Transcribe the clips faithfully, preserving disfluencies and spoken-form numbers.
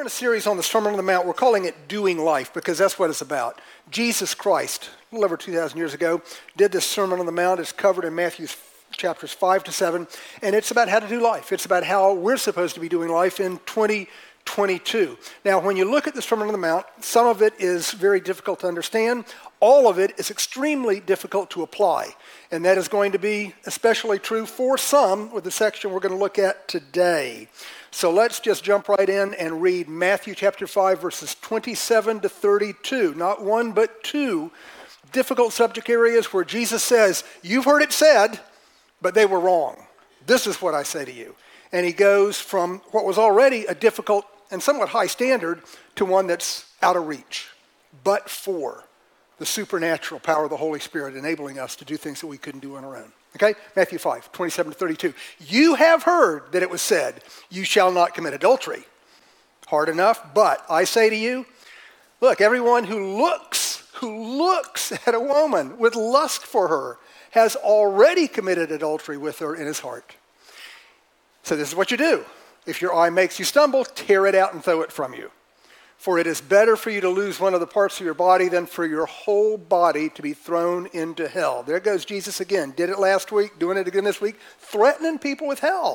in a series on the Sermon on the Mount. We're calling it Doing Life because that's what it's about. Jesus Christ, a little over two thousand years ago, did this Sermon on the Mount. It's covered in Matthew chapters five to seven, and it's about how to do life. It's about how we're supposed to be doing life in twenty twenty-two. Now, when you look at the Sermon on the Mount, some of it is very difficult to understand. All of it is extremely difficult to apply, and that is going to be especially true for some with the section we're going to look at today. So let's just jump right in and read Matthew chapter five, verses twenty-seven to thirty-two. Not one, but two difficult subject areas where Jesus says, you've heard it said, but they were wrong. This is what I say to you. And he goes from what was already a difficult and somewhat high standard to one that's out of reach, but for the supernatural power of the Holy Spirit enabling us to do things that we couldn't do on our own. Okay, Matthew five, twenty-seven to thirty-two. You have heard that it was said, you shall not commit adultery. Hard enough, but I say to you, look, everyone who looks, who looks at a woman with lust for her has already committed adultery with her in his heart. So this is what you do. If your eye makes you stumble, tear it out and throw it from you. For it is better for you to lose one of the parts of your body than for your whole body to be thrown into hell. There goes Jesus again. Did it last week, doing it again this week, threatening people with hell.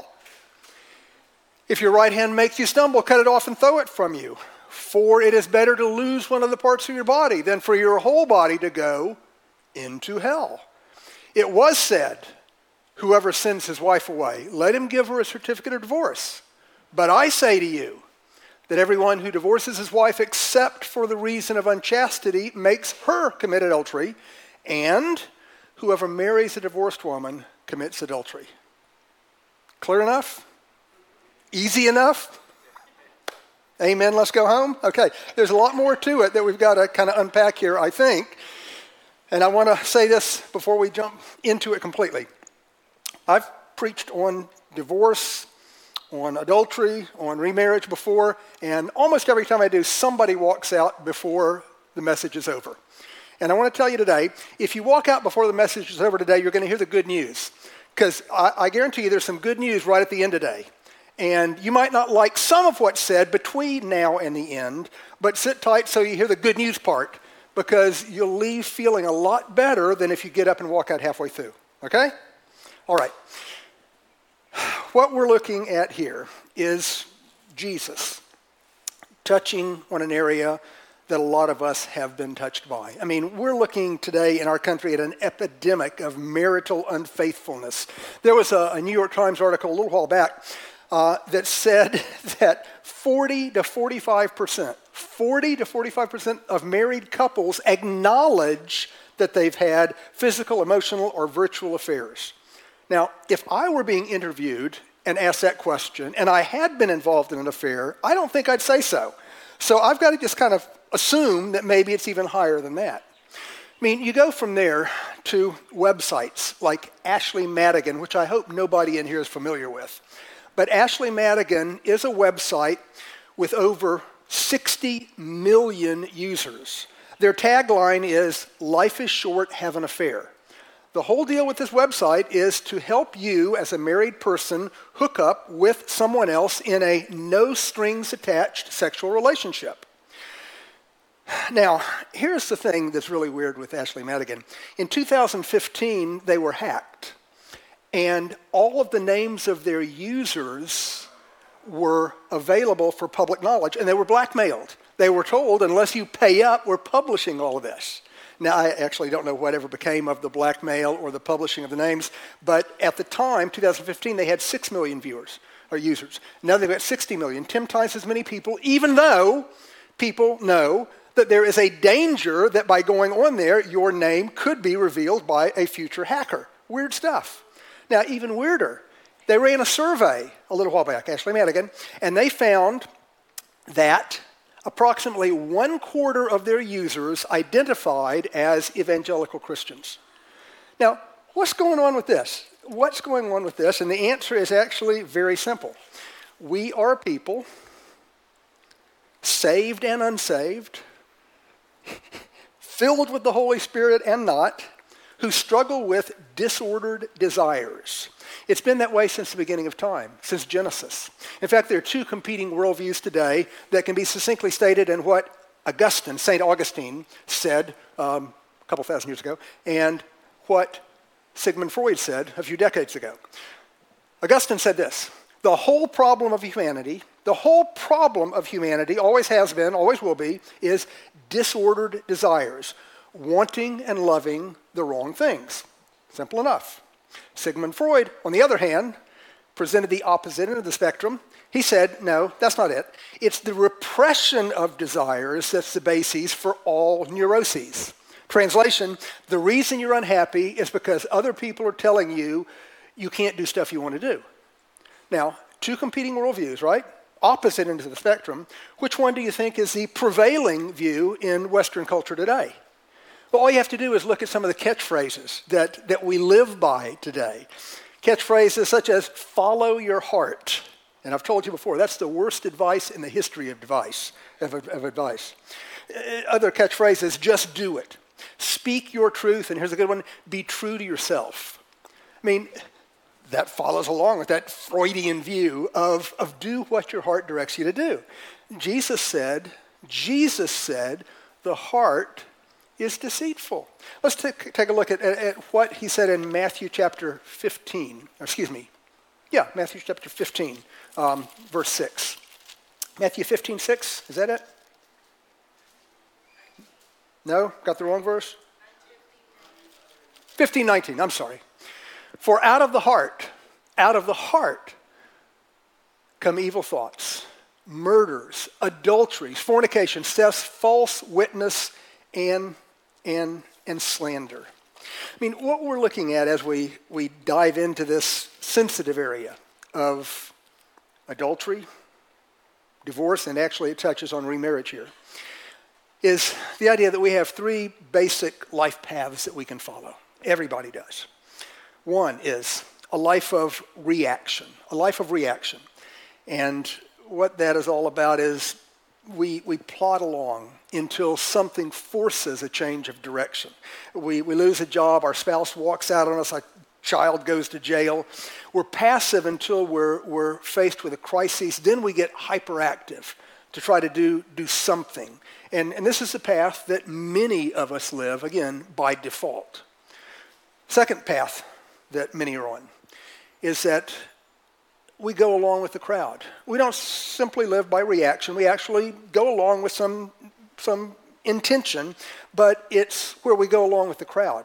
If your right hand makes you stumble, cut it off and throw it from you. For it is better to lose one of the parts of your body than for your whole body to go into hell. It was said, whoever sends his wife away, let him give her a certificate of divorce. But I say to you, that everyone who divorces his wife except for the reason of unchastity makes her commit adultery, and whoever marries a divorced woman commits adultery. Clear enough? Easy enough? Amen, let's go home? Okay, there's a lot more to it that we've got to kind of unpack here, I think. And I want to say this before we jump into it completely. I've preached on divorce, on adultery, on remarriage before, and almost every time I do, somebody walks out before the message is over. And I want to tell you today, if you walk out before the message is over today, you're going to hear the good news. Because I, I guarantee you there's some good news right at the end today. And you might not like some of what's said between now and the end, but sit tight so you hear the good news part, because you'll leave feeling a lot better than if you get up and walk out halfway through. Okay? All right. What we're looking at here is Jesus touching on an area that a lot of us have been touched by. I mean, we're looking today in our country at an epidemic of marital unfaithfulness. There was a, a New York Times article a little while back uh, that said that forty to forty-five percent, forty to forty-five percent of married couples acknowledge that they've had physical, emotional, or virtual affairs. Now, if I were being interviewed and asked that question, and I had been involved in an affair, I don't think I'd say so. So I've got to just kind of assume that maybe it's even higher than that. I mean, you go from there to websites like Ashley Madigan, which I hope nobody in here is familiar with. But Ashley Madigan is a website with over sixty million users. Their tagline is, life is short, have an affair. The whole deal with this website is to help you as a married person hook up with someone else in a no-strings-attached sexual relationship. Now, here's the thing that's really weird with Ashley Madigan. In two thousand fifteen, they were hacked, and all of the names of their users were available for public knowledge, and they were blackmailed. They were told, unless you pay up, we're publishing all of this. Now, I actually don't know whatever became of the blackmail or the publishing of the names, but at the time, two thousand fifteen, they had six million viewers or users. Now they've got sixty million, ten times as many people, even though people know that there is a danger that by going on there, your name could be revealed by a future hacker. Weird stuff. Now, even weirder, they ran a survey a little while back, Ashley Madigan, and they found that approximately one quarter of their users identified as evangelical Christians. Now, what's going on with this? What's going on with this? And the answer is actually very simple. We are people, saved and unsaved, filled with the Holy Spirit and not, who struggle with disordered desires. It's been that way since the beginning of time, since Genesis. In fact, there are two competing worldviews today that can be succinctly stated in what Augustine, Saint Augustine, said um, a couple thousand years ago, and what Sigmund Freud said a few decades ago. Augustine said this: the whole problem of humanity, the whole problem of humanity, always has been, always will be, is disordered desires, wanting and loving the wrong things. Simple enough. Sigmund Freud, on the other hand, presented the opposite end of the spectrum. He said, no, that's not it. It's the repression of desires that's the basis for all neuroses. Translation, the reason you're unhappy is because other people are telling you you can't do stuff you want to do. Now, two competing worldviews, right? Opposite ends of the spectrum. Which one do you think is the prevailing view in Western culture today? Well, all you have to do is look at some of the catchphrases that, that we live by today. Catchphrases such as, follow your heart. And I've told you before, that's the worst advice in the history of advice. Of, of advice. Other catchphrases, just do it. Speak your truth, and here's a good one, be true to yourself. I mean, that follows along with that Freudian view of, of do what your heart directs you to do. Jesus said, Jesus said, the heart is deceitful. Let's take, take a look at, at, at what he said in Matthew chapter fifteen. Or excuse me. Yeah, Matthew chapter fifteen, um, verse six. Matthew fifteen, six, is that it? No? Got the wrong verse? fifteen, nineteen, I'm sorry. For out of the heart, out of the heart come evil thoughts, murders, adulteries, fornication, thefts, false witness, and, and, and slander. I mean, what we're looking at as we, we dive into this sensitive area of adultery, divorce, and actually it touches on remarriage here, is the idea that we have three basic life paths that we can follow. Everybody does. One is a life of reaction, a life of reaction. And what that is all about is we, we plod along until something forces a change of direction. We, we lose a job, our spouse walks out on us, our child goes to jail. We're passive until we're, we're faced with a crisis. Then we get hyperactive to try to do, do something. And, and this is the path that many of us live, again, by default. Second path that many are on is that we go along with the crowd. We don't simply live by reaction. We actually go along with some, some intention, but it's where we go along with the crowd.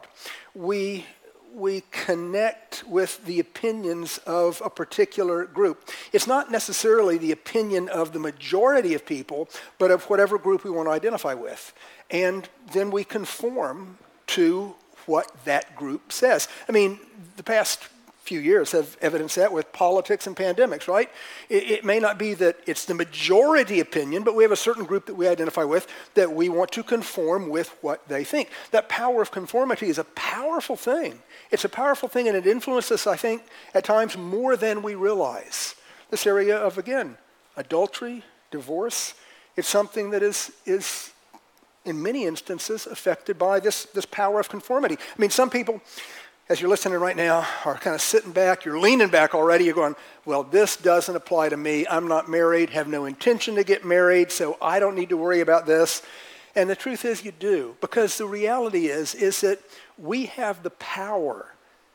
We, we connect with the opinions of a particular group. It's not necessarily the opinion of the majority of people, but of whatever group we want to identify with. And then we conform to what that group says. I mean, the past few years have evidenced that with politics and pandemics, right? It, it may not be that it's the majority opinion, but we have a certain group that we identify with that we want to conform with what they think. That power of conformity is a powerful thing. It's a powerful thing, and it influences us, I think, at times more than we realize. This area of, again, adultery, divorce, it's something that is is in many instances affected by this, this power of conformity. I mean, some people, as you're listening right now, are kind of sitting back, you're leaning back already, you're going, well, this doesn't apply to me. I'm not married, have no intention to get married, so I don't need to worry about this. And the truth is you do, because the reality is, is that we have the power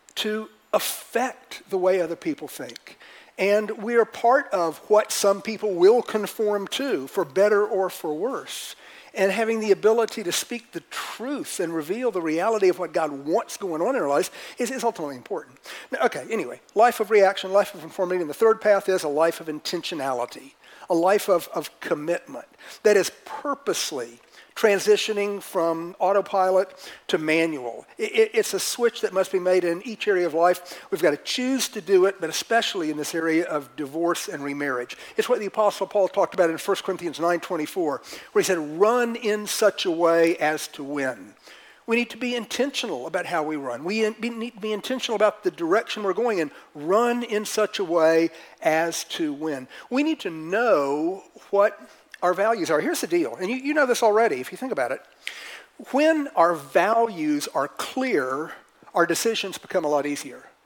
to affect the way other people think. And we are part of what some people will conform to, for better or for worse. And having the ability to speak the truth and reveal the reality of what God wants going on in our lives is, is ultimately important. Now, okay, anyway, life of reaction, life of conformity. And the third path is a life of intentionality, a life of, of commitment that is purposely transitioning from autopilot to manual. It, it, it's a switch that must be made in each area of life. We've got to choose to do it, but especially in this area of divorce and remarriage. It's what the Apostle Paul talked about in First Corinthians nine twenty-four, where he said, run in such a way as to win. We need to be intentional about how we run. We need to be intentional about the direction we're going in. Run in such a way as to win. We need to know what our values are. Here's the deal, and you, you know this already if you think about it. When our values are clear, our decisions become a lot easier.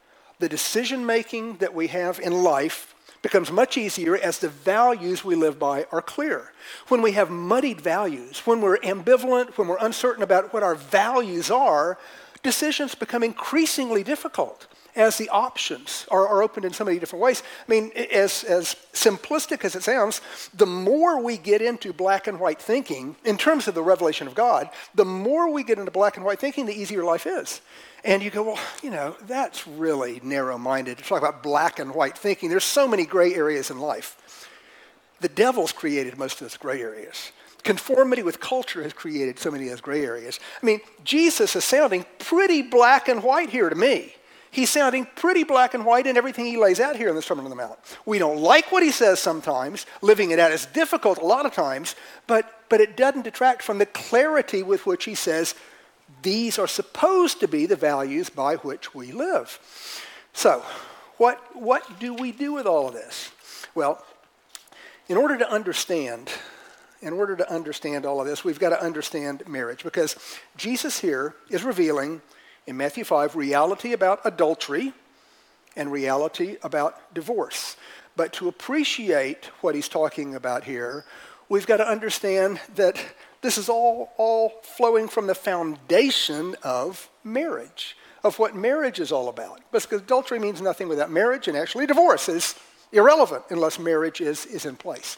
the decision-making that we have in life becomes much easier as the values we live by are clear. When we have muddied values, when we're ambivalent, when we're uncertain about what our values are, decisions become increasingly difficult as the options are, are opened in so many different ways. I mean, as, as simplistic as it sounds, the more we get into black and white thinking, in terms of the revelation of God, the more we get into black and white thinking, the easier life is. And you go, well, you know, that's really narrow-minded to talk about black and white thinking. There's so many gray areas in life. The devil's created most of those gray areas. Conformity with culture has created so many of those gray areas. I mean, Jesus is sounding pretty black and white here to me. He's sounding pretty black and white in everything he lays out here in the Sermon on the Mount. We don't like what he says sometimes. Living it out is difficult a lot of times, but, but it doesn't detract from the clarity with which he says these are supposed to be the values by which we live. So, what, what do we do with all of this? Well, in order to understand, in order to understand all of this, we've got to understand marriage, because Jesus here is revealing in Matthew five reality about adultery and reality about divorce. But to appreciate what he's talking about here, we've got to understand that this is all, all flowing from the foundation of marriage, of what marriage is all about. Because adultery means nothing without marriage, and actually divorce is irrelevant unless marriage is, is in place.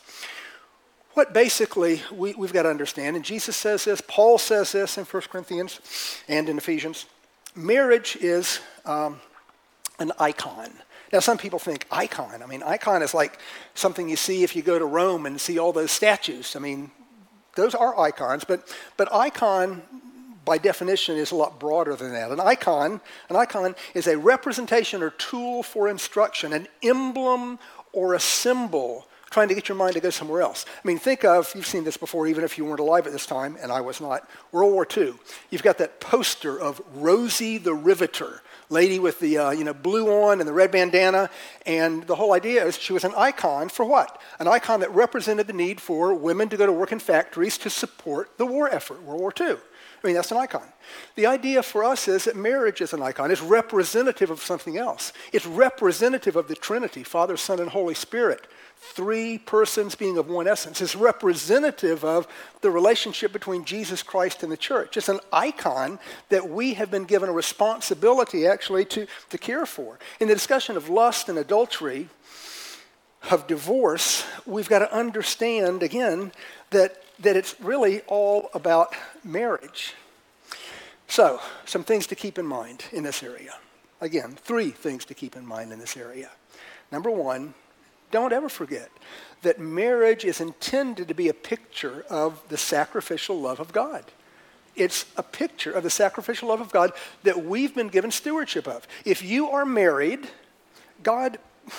What basically we, we've got to understand, and Jesus says this, Paul says this in First Corinthians and in Ephesians, marriage is um, an icon. Now, some people think icon. I mean, icon is like something you see if you go to Rome and see all those statues. I mean, those are icons, but but icon, by definition, is a lot broader than that. An icon, an icon is a representation or tool for instruction, an emblem or a symbol trying to get your mind to go somewhere else. I mean, think of, you've seen this before, even if you weren't alive at this time, and I was not, World War Two. You've got that poster of Rosie the Riveter, lady with the uh, you know blue on and the red bandana, and the whole idea is she was an icon for what? An icon that represented the need for women to go to work in factories to support the war effort, World War Two. I mean, that's an icon. The idea for us is that marriage is an icon. It's representative of something else. It's representative of the Trinity, Father, Son, and Holy Spirit. Three persons being of one essence. It's representative of the relationship between Jesus Christ and the church. It's an icon that we have been given a responsibility actually to, to care for. In the discussion of lust and adultery, of divorce, we've got to understand, again, that, that it's really all about marriage. So, some things to keep in mind in this area. Again, three things to keep in mind in this area. Number one, don't ever forget that marriage is intended to be a picture of the sacrificial love of God. It's a picture of the sacrificial love of God that we've been given stewardship of. If you are married, God,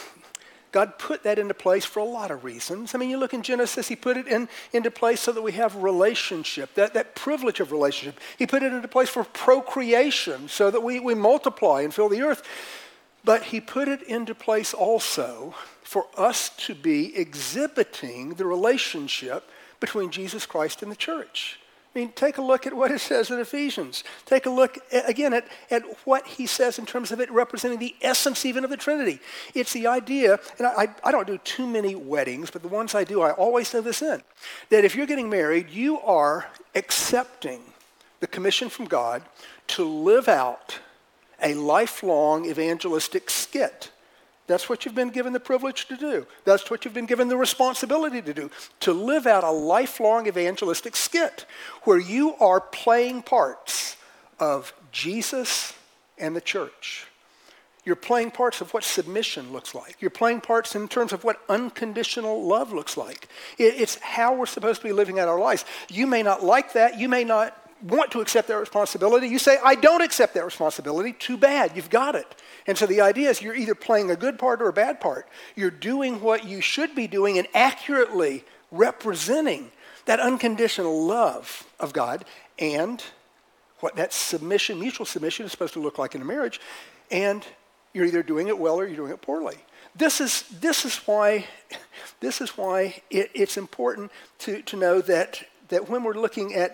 God put that into place for a lot of reasons. I mean, you look in Genesis, he put it in, into place so that we have relationship, that, that privilege of relationship. He put it into place for procreation so that we, we multiply and fill the earth. But he put it into place also for us to be exhibiting the relationship between Jesus Christ and the church. I mean, take a look at what it says in Ephesians. Take a look, at, again, at, at what he says in terms of it representing the essence even of the Trinity. It's the idea, and I, I don't do too many weddings, but the ones I do, I always throw this in, that if you're getting married, you are accepting the commission from God to live out a lifelong evangelistic skit. That's what you've been given the privilege to do. That's what you've been given the responsibility to do, to live out a lifelong evangelistic skit where you are playing parts of Jesus and the church. You're playing parts of what submission looks like. You're playing parts in terms of what unconditional love looks like. It's how we're supposed to be living out our lives. You may not like that. You may not want to accept that responsibility. You say, I don't accept that responsibility. Too bad. You've got it. And so the idea is you're either playing a good part or a bad part. You're doing what you should be doing and accurately representing that unconditional love of God and what that submission, mutual submission is supposed to look like in a marriage. And you're either doing it well or you're doing it poorly. This is, this is why, this is why it, it's important to, to know that, that when we're looking at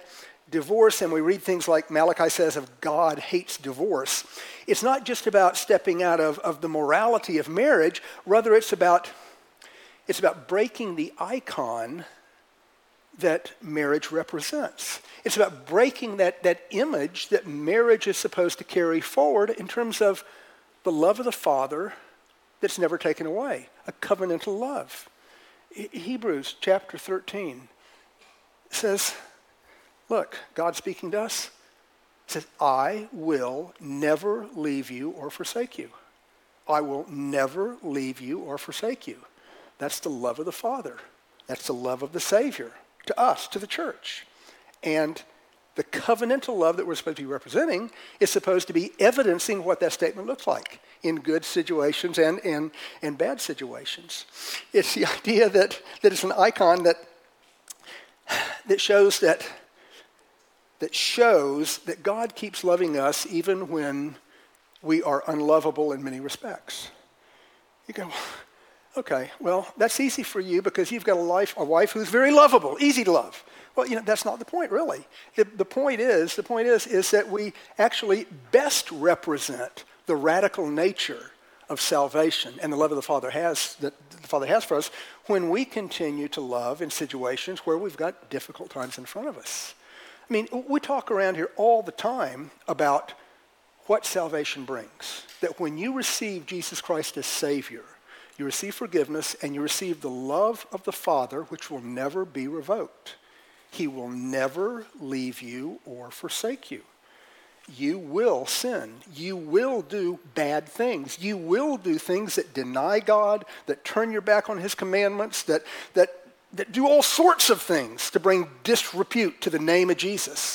divorce and we read things like Malachi says of God hates divorce, it's not just about stepping out of, of the morality of marriage. Rather, it's about, it's about breaking the icon that marriage represents. It's about breaking that, that image that marriage is supposed to carry forward in terms of the love of the Father that's never taken away, a covenantal love. Hebrews chapter thirteen says, look, God speaking to us, says, I will never leave you or forsake you. I will never leave you or forsake you. That's the love of the Father. That's the love of the Savior to us, to the church. And the covenantal love that we're supposed to be representing is supposed to be evidencing what that statement looks like in good situations and in and bad situations. It's the idea that, that it's an icon that, that shows that, that shows that God keeps loving us even when we are unlovable in many respects. You go, okay, well, that's easy for you because you've got a, life, a wife who's very lovable, easy to love. Well, you know, that's not the point, really. The, the point is, the point is, is that we actually best represent the radical nature of salvation and the love of the Father has that the Father has for us when we continue to love in situations where we've got difficult times in front of us. I mean, we talk around here all the time about what salvation brings. That when you receive Jesus Christ as Savior, you receive forgiveness and you receive the love of the Father, which will never be revoked. He will never leave you or forsake you. You will sin. You will do bad things. You will do things that deny God, that turn your back on his commandments, that, that, that do all sorts of things to bring disrepute to the name of Jesus.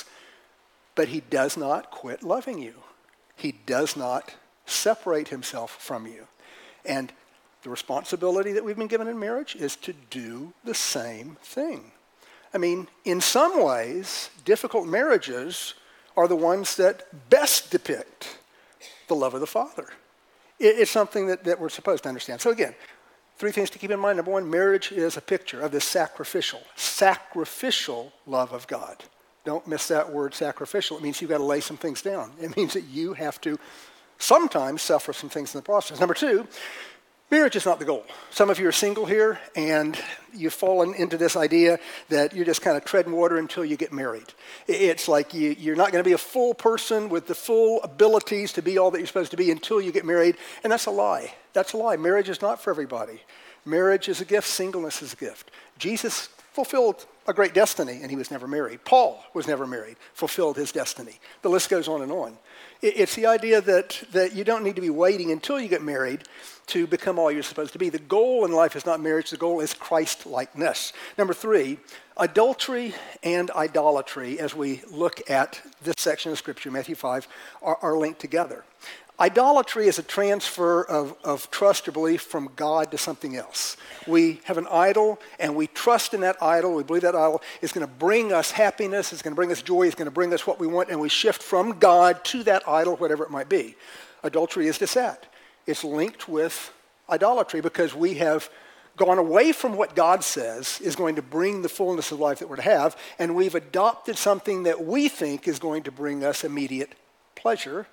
But he does not quit loving you. He does not separate himself from you. And the responsibility that we've been given in marriage is to do the same thing. I mean, in some ways, difficult marriages are the ones that best depict the love of the Father. It, it's something that, that we're supposed to understand. So again, three things to keep in mind. Number one, marriage is a picture of this sacrificial, sacrificial love of God. Don't miss that word sacrificial. It means you've got to lay some things down. It means that you have to sometimes suffer some things in the process. Number two, marriage is not the goal. Some of you are single here, and you've fallen into this idea that you're just kind of treading water until you get married. It's like you, you're not going to be a full person with the full abilities to be all that you're supposed to be until you get married, and that's a lie. That's a lie. Marriage is not for everybody. Marriage is a gift. Singleness is a gift. Jesus fulfilled a great destiny, and he was never married. Paul was never married, fulfilled his destiny. The list goes on and on. It's the idea that, that you don't need to be waiting until you get married to become all you're supposed to be. The goal in life is not marriage. The goal is Christ-likeness. Number three, adultery and idolatry, as we look at this section of Scripture, Matthew five, are, are linked together. Idolatry is a transfer of, of trust or belief from God to something else. We have an idol, and we trust in that idol. We believe that idol is going to bring us happiness, it's going to bring us joy, it's going to bring us what we want, and we shift from God to that idol, whatever it might be. Adultery is just that. It's linked with idolatry because we have gone away from what God says is going to bring the fullness of life that we're to have, and we've adopted something that we think is going to bring us immediate pleasure.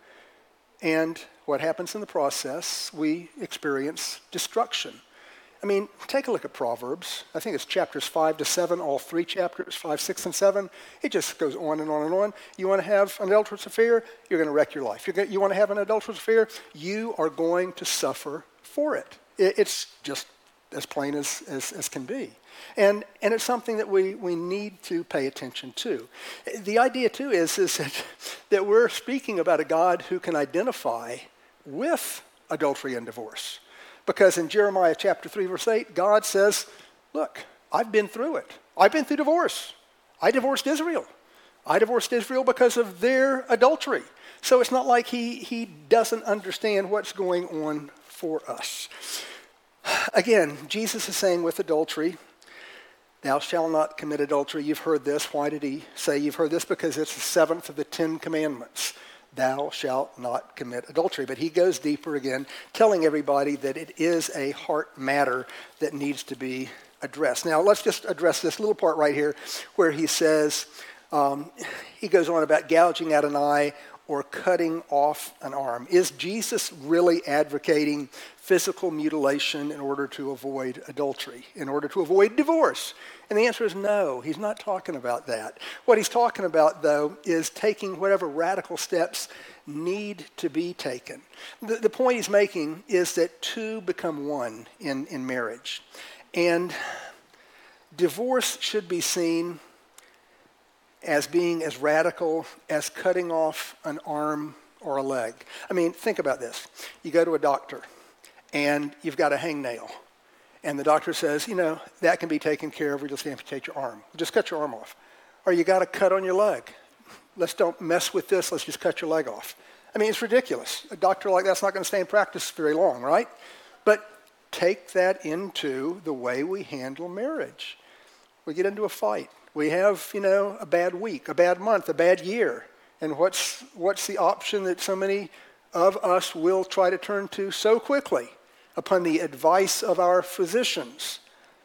And what happens in the process, we experience destruction. I mean, take a look at Proverbs. I think it's chapters five to seven, all three chapters, five, six, and seven. It just goes on and on and on. You want to have an adulterous affair, you're going to wreck your life. You're going, you want to have an adulterous affair, you are going to suffer for it. it it's just as plain as, as, as can be. And, and it's something that we, we need to pay attention to. The idea, too, is, is that, that we're speaking about a God who can identify with adultery and divorce. Because in Jeremiah chapter three, verse eight, God says, look, I've been through it. I've been through divorce. I divorced Israel. I divorced Israel because of their adultery. So it's not like he, he doesn't understand what's going on for us. Again, Jesus is saying with adultery, thou shalt not commit adultery. You've heard this. Why did he say you've heard this? Because it's the seventh of the Ten Commandments. Thou shalt not commit adultery. But he goes deeper again, telling everybody that it is a heart matter that needs to be addressed. Now, let's just address this little part right here where he says, Um, he goes on about gouging out an eye or cutting off an arm. Is Jesus really advocating physical mutilation in order to avoid adultery, in order to avoid divorce? And the answer is no, he's not talking about that. What he's talking about, though, is taking whatever radical steps need to be taken. The, the point he's making is that two become one in, in marriage. And divorce should be seen as being as radical as cutting off an arm or a leg. I mean, think about this. You go to a doctor, and you've got a hangnail. And the doctor says, you know, that can be taken care of. We just amputate your arm. Just cut your arm off. Or you got a cut on your leg. Let's don't mess with this. Let's just cut your leg off. I mean, it's ridiculous. A doctor like that's not going to stay in practice very long, right? But take that into the way we handle marriage. We get into a fight. We have, you know, a bad week, a bad month, a bad year. And what's what's the option that so many of us will try to turn to so quickly upon the advice of our physicians?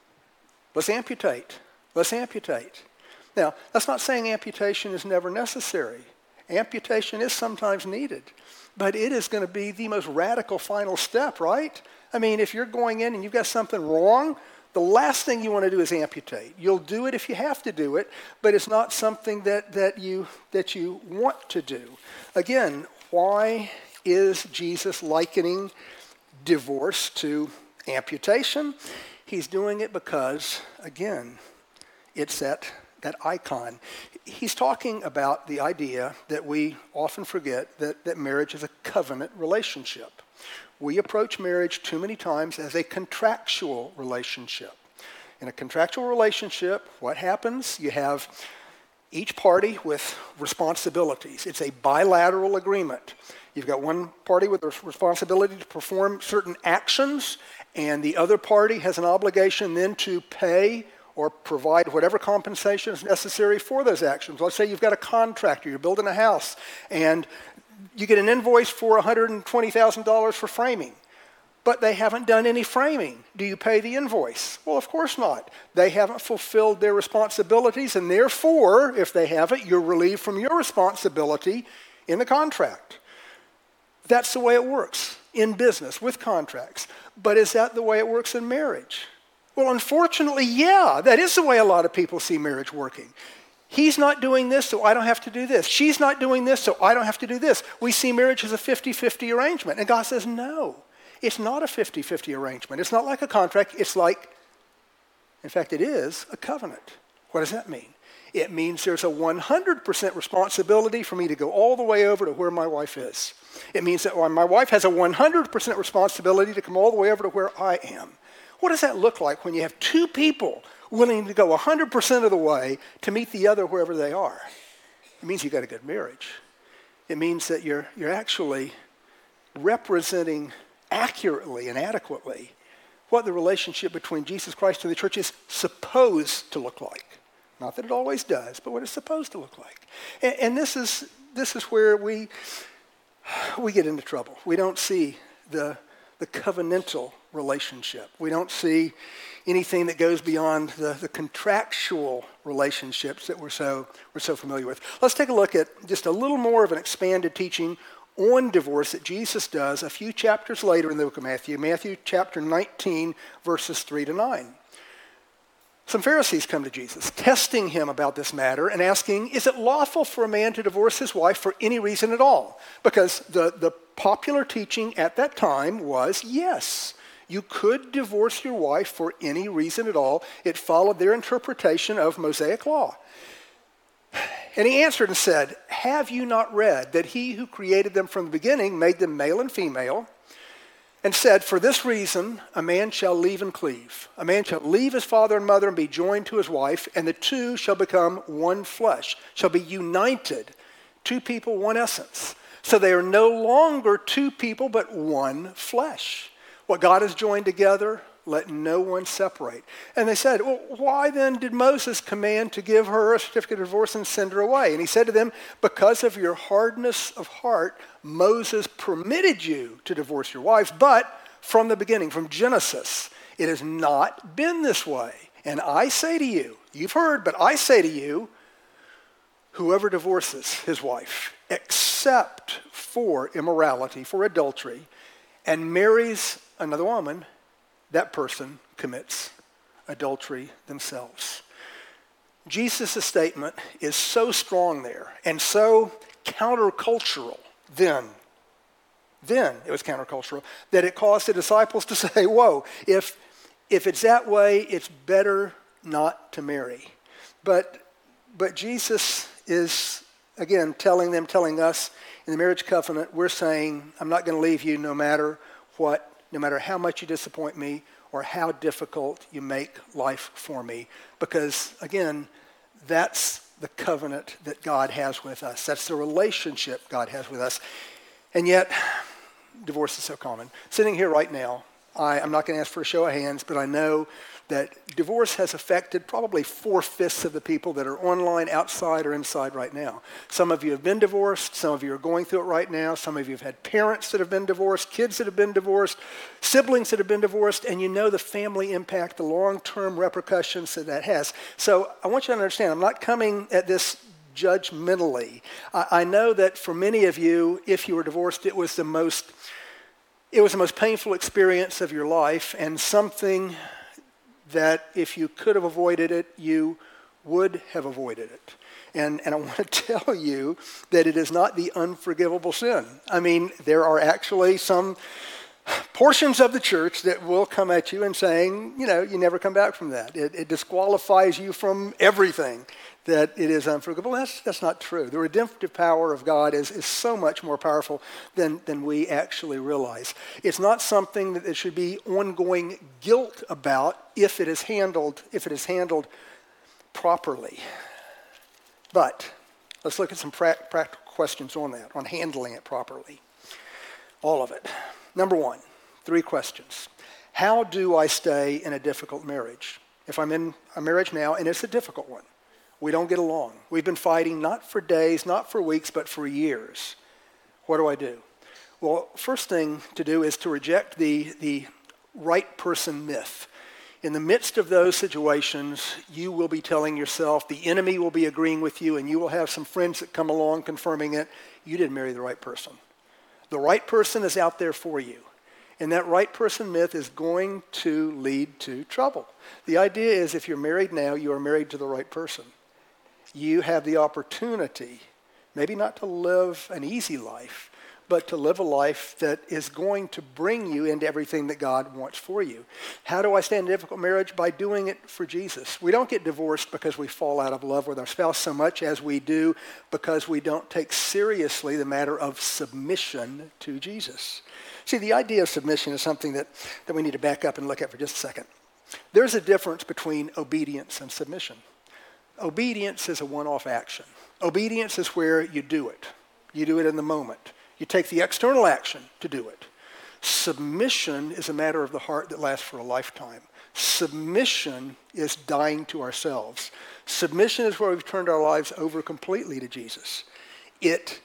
Let's amputate. Let's amputate. Now, that's not saying amputation is never necessary. Amputation is sometimes needed. But it is going to be the most radical final step, right? I mean, if you're going in and you've got something wrong, the last thing you want to do is amputate. You'll do it if you have to do it, but it's not something that, that, you, that you want to do. Again, why is Jesus likening divorce to amputation? He's doing it because, again, it's that, that icon. He's talking about the idea that we often forget that, that marriage is a covenant relationship. We approach marriage too many times as a contractual relationship. In a contractual relationship, what happens? You have each party with responsibilities. It's a bilateral agreement. You've got one party with the responsibility to perform certain actions, and the other party has an obligation then to pay or provide whatever compensation is necessary for those actions. Let's say you've got a contractor, you're building a house, and you get an invoice for one hundred twenty thousand dollars for framing, but they haven't done any framing. Do you pay the invoice? Well, of course not. They haven't fulfilled their responsibilities, and therefore, if they haven't, you're relieved from your responsibility in the contract. That's the way it works in business with contracts. But is that the way it works in marriage? Well, unfortunately, yeah, that is the way a lot of people see marriage working. He's not doing this, so I don't have to do this. She's not doing this, so I don't have to do this. We see marriage as a fifty-fifty arrangement. And God says, no, it's not a fifty-fifty arrangement. It's not like a contract. It's like, in fact, it is a covenant. What does that mean? It means there's a one hundred percent responsibility for me to go all the way over to where my wife is. It means that my wife has a one hundred percent responsibility to come all the way over to where I am. What does that look like when you have two people willing to go one hundred percent of the way to meet the other wherever they are? It means you've got a good marriage. It means that you're, you're actually representing accurately and adequately what the relationship between Jesus Christ and the church is supposed to look like. Not that it always does, but what it's supposed to look like. And, and this is this is where we we get into trouble. We don't see the the covenantal relationship. We don't see anything that goes beyond the, the contractual relationships that we're so we're so familiar with. Let's take a look at just a little more of an expanded teaching on divorce that Jesus does a few chapters later in the book of Matthew, Matthew chapter nineteen, verses three to nine. Some Pharisees come to Jesus, testing him about this matter and asking, is it lawful for a man to divorce his wife for any reason at all? Because the, the popular teaching at that time was, yes, you could divorce your wife for any reason at all. It followed their interpretation of Mosaic law. And he answered and said, have you not read that he who created them from the beginning made them male and female, and said, for this reason, a man shall leave and cleave. A man shall leave his father and mother and be joined to his wife, and the two shall become one flesh, shall be united. Two people, one essence. So they are no longer two people, but one flesh. What God has joined together, let no one separate. And they said, well, why then did Moses command to give her a certificate of divorce and send her away? And he said to them, because of your hardness of heart, Moses permitted you to divorce your wives, but from the beginning, from Genesis, it has not been this way. And I say to you, you've heard, but I say to you, whoever divorces his wife, except for immorality, for adultery, and marries another woman, that person commits adultery themselves. Jesus' statement is so strong there and so countercultural then, then it was countercultural, that it caused the disciples to say, whoa, if, if it's that way, it's better not to marry. But, but Jesus is, again, telling them, telling us, in the marriage covenant, we're saying, I'm not going to leave you no matter what, no matter how much you disappoint me or how difficult you make life for me. Because, again, that's the covenant that God has with us. That's the relationship God has with us. And yet, divorce is so common. Sitting here right now, I, I'm not going to ask for a show of hands, but I know that divorce has affected probably four-fifths of the people that are online, outside, or inside right now. Some of you have been divorced. Some of you are going through it right now. Some of you have had parents that have been divorced, kids that have been divorced, siblings that have been divorced, and you know the family impact, the long-term repercussions that that has. So I want you to understand, I'm not coming at this judgmentally. I, I know that for many of you, if you were divorced, it was the most, it was the most painful experience of your life, and something that if you could have avoided it, you would have avoided it. And, and I want to tell you that it is not the unforgivable sin. I mean, there are actually some portions of the church that will come at you and saying, you know, you never come back from that. It, it disqualifies you from everything, that it is unforgivable. That's, that's not true. The redemptive power of God is, is so much more powerful than, than we actually realize. It's not something that there should be ongoing guilt about if it is handled, if it is handled properly. But let's look at some pra- practical questions on that, on handling it properly. All of it. Number one, three questions. How do I stay in a difficult marriage? If I'm in a marriage now, and it's a difficult one, we don't get along. We've been fighting not for days, not for weeks, but for years. What do I do? Well, first thing to do is to reject the, the right person myth. In the midst of those situations, you will be telling yourself, the enemy will be agreeing with you, and you will have some friends that come along confirming it. You didn't marry the right person. The right person is out there for you. And that right person myth is going to lead to trouble. The idea is if you're married now, you are married to the right person. You have the opportunity, maybe not to live an easy life, but to live a life that is going to bring you into everything that God wants for you. How do I stay in a difficult marriage? By doing it for Jesus. We don't get divorced because we fall out of love with our spouse so much as we do because we don't take seriously the matter of submission to Jesus. See, the idea of submission is something that, that we need to back up and look at for just a second. There's a difference between obedience and submission. Obedience is a one-off action. Obedience is where you do it. You do it in the moment. You take the external action to do it. Submission is a matter of the heart that lasts for a lifetime. Submission is dying to ourselves. Submission is where we've turned our lives over completely to Jesus. It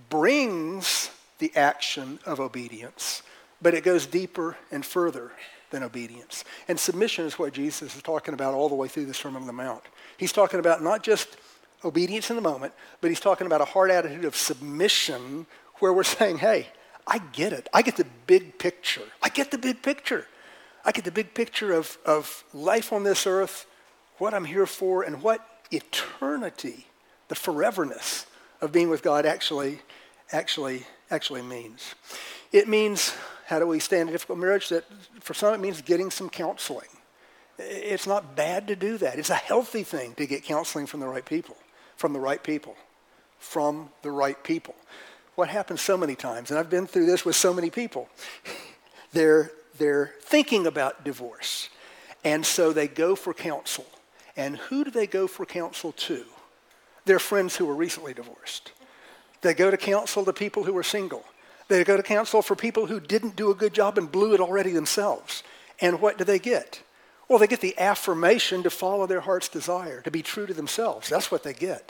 brings the action of obedience, but it goes deeper and further than obedience. And submission is what Jesus is talking about all the way through the Sermon on the Mount. He's talking about not just obedience in the moment, but he's talking about a heart attitude of submission where we're saying, hey, I get it. I get the big picture. I get the big picture. I get the big picture of, of life on this earth, what I'm here for, and what eternity, the foreverness of being with God actually, actually, actually means. It means, how do we stay in a difficult marriage? That for some it means getting some counseling. It's not bad to do that. It's a healthy thing to get counseling from the right people, from the right people, from the right people. What happens so many times, and I've been through this with so many people, they're, they're thinking about divorce, and so they go for counsel. And who do they go for counsel to? Their friends who were recently divorced. They go to counsel to people who are single. They go to counsel for people who didn't do a good job and blew it already themselves. And what do they get? Well, they get the affirmation to follow their heart's desire, to be true to themselves. That's what they get.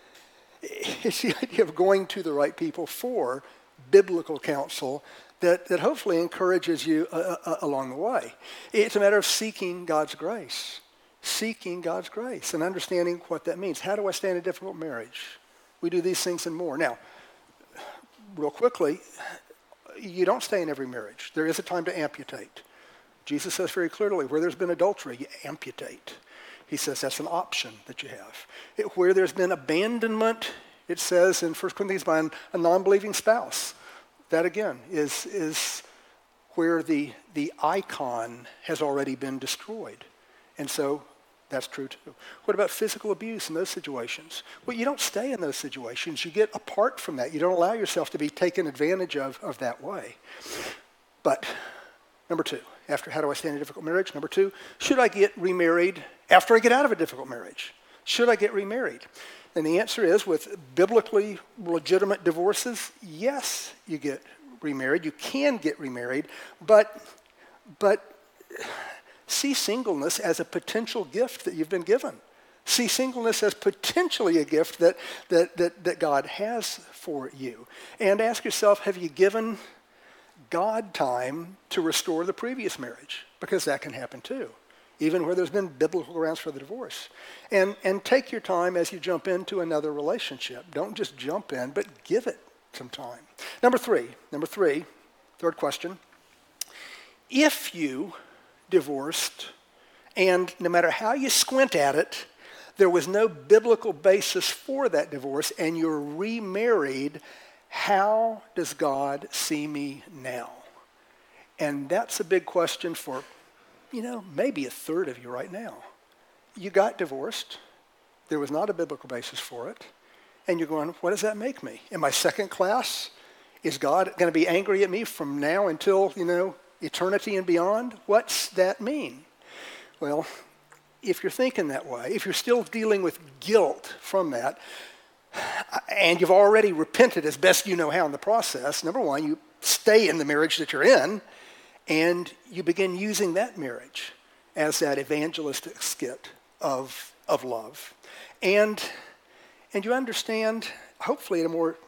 It's the idea of going to the right people for biblical counsel that, that hopefully encourages you uh, uh, along the way. It's a matter of seeking God's grace. Seeking God's grace and understanding what that means. How do I stay in a difficult marriage? We do these things and more. Now, real quickly, you don't stay in every marriage. There is a time to amputate. Jesus says very clearly, where there's been adultery, you amputate. He says that's an option that you have. It, where there's been abandonment, it says in First Corinthians by an, a non-believing spouse. That again is, is where the, the icon has already been destroyed. And so that's true too. What about physical abuse in those situations? Well, you don't stay in those situations. You get apart from that. You don't allow yourself to be taken advantage of, of that way. But number two, after how do I stay in a difficult marriage? Number two, should I get remarried after I get out of a difficult marriage? Should I get remarried? And the answer is, with biblically legitimate divorces, yes, you get remarried. You can get remarried, but but see singleness as a potential gift that you've been given. See singleness as potentially a gift that that that, that God has for you. And ask yourself, have you given God time to restore the previous marriage? Because that can happen too, even where there's been biblical grounds for the divorce. And, and take your time as you jump into another relationship. Don't just jump in, but give it some time. Number three, number three, third question. If you divorced, and no matter how you squint at it, there was no biblical basis for that divorce, and you're remarried, how does God see me now? And that's a big question for, you know, maybe a third of you right now. You got divorced. There was not a biblical basis for it. And you're going, what does that make me? Am I second class? Is God going to be angry at me from now until, you know, eternity and beyond? What's that mean? Well, if you're thinking that way, if you're still dealing with guilt from that, and you've already repented as best you know how in the process, number one, you stay in the marriage that you're in, and you begin using that marriage as that evangelistic skit of, of love. And, and you understand, hopefully at a more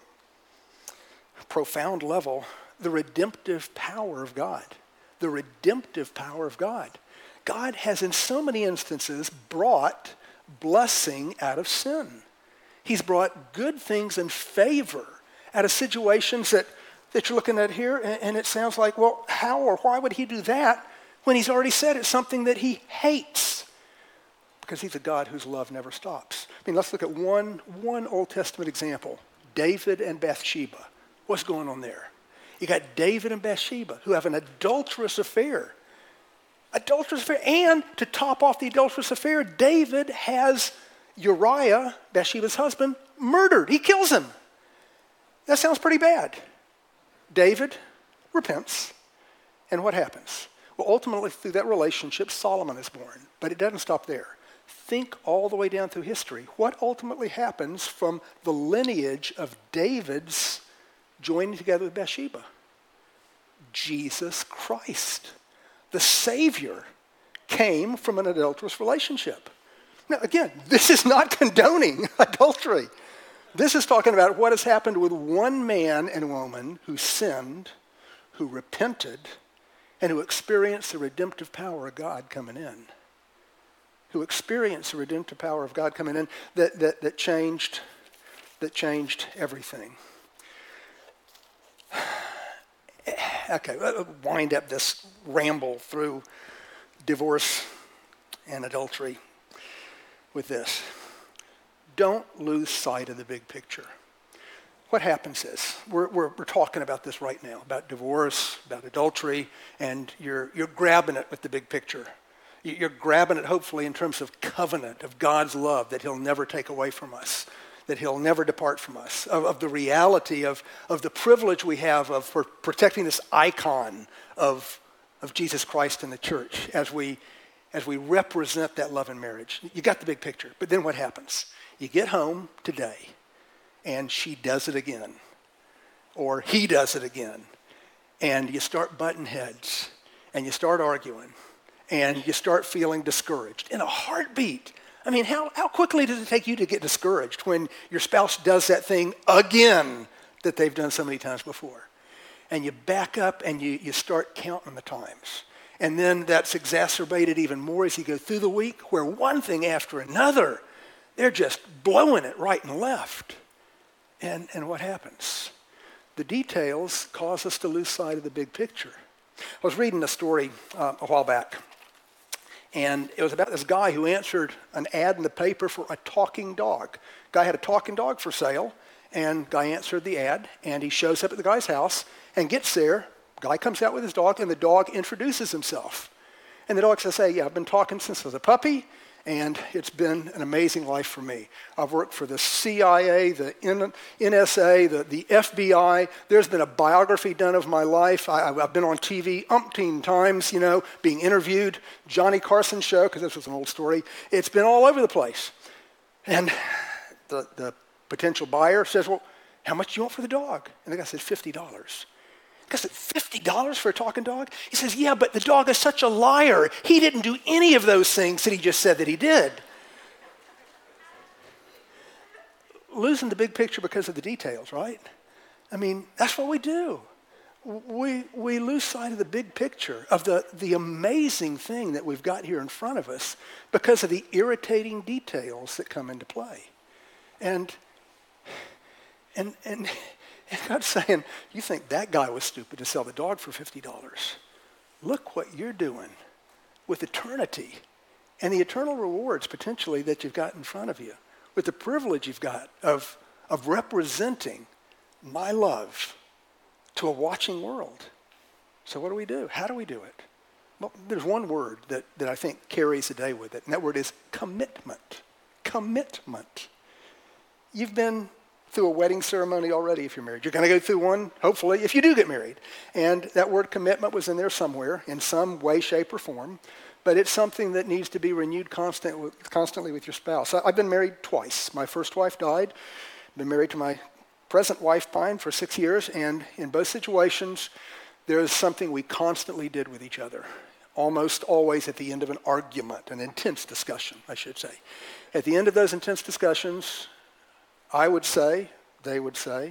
profound level, the redemptive power of God. The redemptive power of God. God has in so many instances brought blessing out of sin. He's brought good things and favor out of situations that, that you're looking at here, and, and it sounds like, well, how or why would he do that when he's already said it's something that he hates? Because he's a God whose love never stops. I mean, let's look at one, one Old Testament example. David and Bathsheba. What's going on there? You got David and Bathsheba who have an adulterous affair. Adulterous affair. And to top off the adulterous affair, David has Uriah, Bathsheba's husband, murdered. He kills him. That sounds pretty bad. David repents. And what happens? Well, ultimately, through that relationship, Solomon is born. But it doesn't stop there. Think all the way down through history. What ultimately happens from the lineage of David's joining together with Bathsheba? Jesus Christ, the Savior, came from an adulterous relationship. Now, again, this is not condoning adultery. This is talking about what has happened with one man and woman who sinned, who repented, and who experienced the redemptive power of God coming in. Who experienced the redemptive power of God coming in that, that, that changed, that changed everything. Okay, let's wind up this ramble through divorce and adultery with this. Don't lose sight of the big picture. What happens is, we're, we're, we're talking about this right now, about divorce, about adultery, and you're, you're grabbing it with the big picture. You're grabbing it hopefully in terms of covenant, of God's love that he'll never take away from us, that he'll never depart from us, of, of the reality of, of the privilege we have of for protecting this icon of, of Jesus Christ in the church as we, as we represent that love in marriage. You got the big picture. But then what happens? You get home today and she does it again, or he does it again, and you start butting heads and you start arguing and you start feeling discouraged in a heartbeat. I mean, how, how quickly does it take you to get discouraged when your spouse does that thing again that they've done so many times before? And you back up and you, you start counting the times. And then that's exacerbated even more as you go through the week, where one thing after another, they're just blowing it right and left. And, and what happens? The details cause us to lose sight of the big picture. I was reading a story uh, a while back, and it was about this guy who answered an ad in the paper for a talking dog. Guy had a talking dog for sale, and guy answered the ad, and he shows up at the guy's house and gets there. Guy comes out with his dog, and the dog introduces himself. And the dog says, hey, yeah, I've been talking since I was a puppy, and it's been an amazing life for me. I've worked for the C I A, the N S A, the, the F B I. There's been a biography done of my life. I, I've been on T V umpteen times, you know, being interviewed. Johnny Carson show, because this was an old story. It's been all over the place. And the, the potential buyer says, well, how much do you want for the dog? And the guy said, fifty dollars. The guy said, fifty dollars for a talking dog? He says, yeah, but the dog is such a liar. He didn't do any of those things that he just said that he did. Losing the big picture because of the details, right? I mean, that's what we do. We, we lose sight of the big picture, of the, the amazing thing that we've got here in front of us because of the irritating details that come into play. And, and, and, and God's saying, you think that guy was stupid to sell the dog for fifty dollars. Look what you're doing with eternity and the eternal rewards potentially that you've got in front of you, with the privilege you've got of, of representing my love to a watching world. So what do we do? How do we do it? Well, there's one word that, that I think carries the day with it, and that word is commitment. Commitment. You've been through a wedding ceremony already if you're married. You're going to go through one, hopefully, if you do get married. And that word commitment was in there somewhere, in some way, shape, or form. But it's something that needs to be renewed constant, constantly with your spouse. I've been married twice. My first wife died. I've been married to my present wife, Pine, for six years. And in both situations, there is something we constantly did with each other. Almost always at the end of an argument, an intense discussion, I should say. At the end of those intense discussions, I would say, they would say,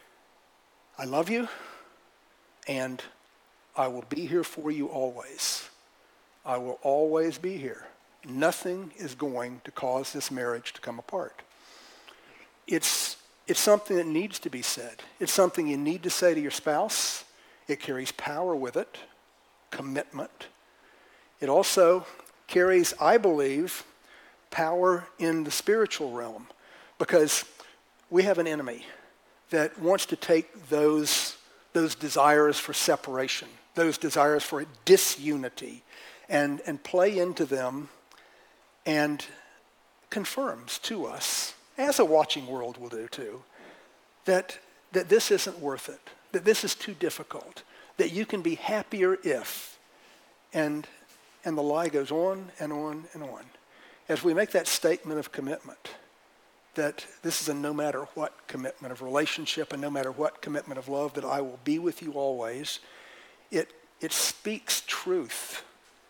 I love you, and I will be here for you always. I will always be here. Nothing is going to cause this marriage to come apart. It's, it's something that needs to be said. It's something you need to say to your spouse. It carries power with it, commitment. It also carries, I believe, power in the spiritual realm, because we have an enemy that wants to take those, those desires for separation, those desires for disunity, and, and play into them and confirms to us, as a watching world will do too, that, that this isn't worth it, that this is too difficult, that you can be happier if, and, and the lie goes on and on and on. As we make that statement of commitment, that this is a no matter what commitment of relationship and no matter what commitment of love, that I will be with you always, it, it speaks truth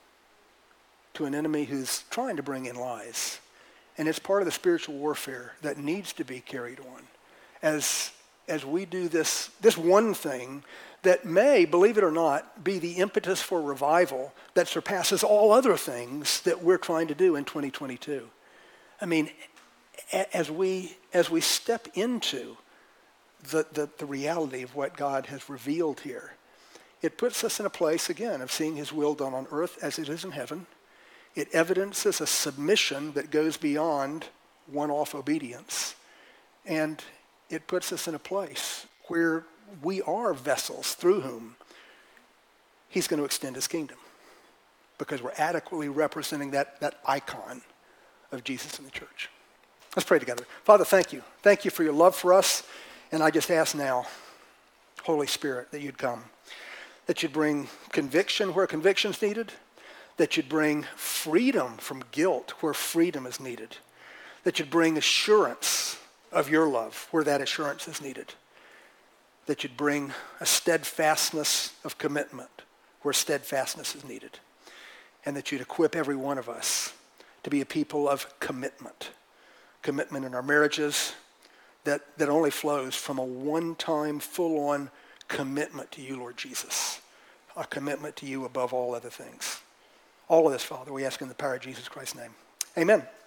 to an enemy who's trying to bring in lies. And it's part of the spiritual warfare that needs to be carried on as, as we do this, this one thing that may, believe it or not, be the impetus for revival that surpasses all other things that we're trying to do in twenty twenty-two. I mean, as we, as we step into the, the, the reality of what God has revealed here, it puts us in a place, again, of seeing his will done on earth as it is in heaven. It evidences a submission that goes beyond one-off obedience. And it puts us in a place where we are vessels through whom he's going to extend his kingdom, because we're adequately representing that, that icon of Jesus in the church. Let's pray together. Father, thank you. Thank you for your love for us. And I just ask now, Holy Spirit, that you'd come, that you'd bring conviction where conviction's needed, that you'd bring freedom from guilt where freedom is needed, that you'd bring assurance of your love where that assurance is needed, that you'd bring a steadfastness of commitment where steadfastness is needed, and that you'd equip every one of us to be a people of commitment. Commitment in our marriages that, that only flows from a one-time, full-on commitment to you, Lord Jesus. A commitment to you above all other things. All of this, Father, we ask in the power of Jesus Christ's name. Amen.